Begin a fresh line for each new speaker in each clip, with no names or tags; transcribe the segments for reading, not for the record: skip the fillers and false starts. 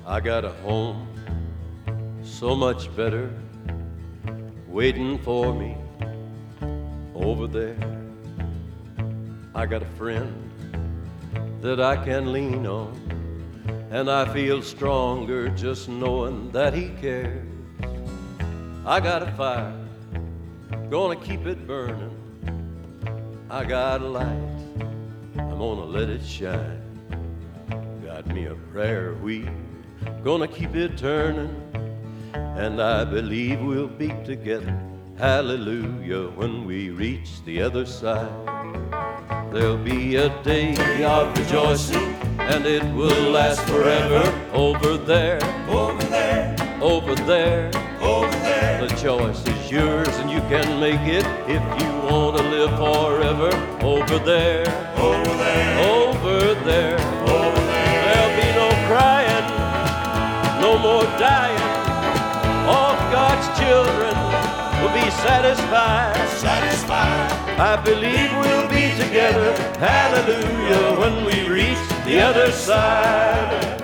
I got a home so much better waiting for me over there. I got a friend that I can lean on, and I feel stronger just knowing that he cares. I got a fire, gonna keep it burning. I got a light, I'm gonna let it shine. Got me a prayer wheel, gonna keep it turning. And I believe we'll be together, hallelujah, when we reach the other side. There'll be a day of rejoicing, and it will last forever. Over there, over there, over there, over there. The choice is yours, and you can make it if you want to live forever. Over there, over there, over there, over there. There'll be no crying, no more dying. All God's children will be satisfied. Satisfied. I believe we'll be together, hallelujah, when we reach the other side.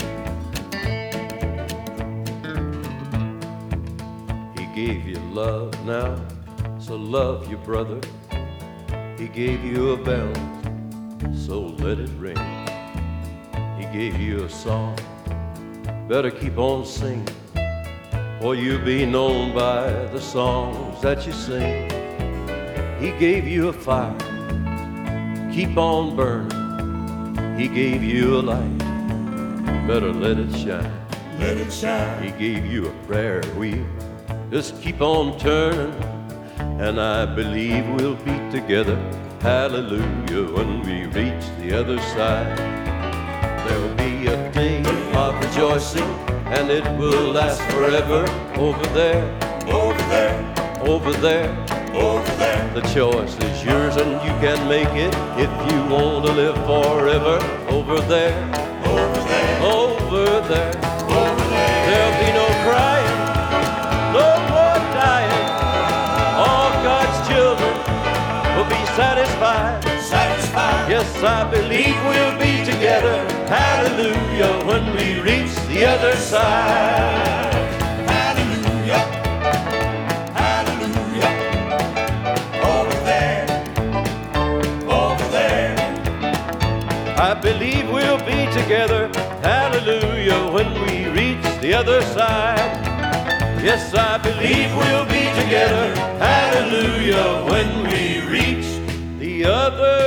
He gave you love now, so love your brother. He gave you a bell, so let it ring. He gave you a song, better keep on singing, for you'll be known by the songs that you sing. He gave you a fire, keep on burning. He gave you a light, better let it shine. Let it shine. He gave you a prayer wheel, just keep on turning. And I believe we'll be together, hallelujah, when we reach the other side. There'll be a day of rejoicing, and it will last forever. Over there, over there, over there, over there. The choice is yours, and you can make it if you want to live forever. Over there, over there, over there, over there. There'll be no crying, no more dying. All God's children will be satisfied. Satisfied. Yes, I believe we'll be together, hallelujah, when we reach the other side. Hallelujah, hallelujah. Over there, over there. I believe we'll be together, hallelujah, when we reach the other side. Yes, I believe we'll be together, hallelujah, when we reach the other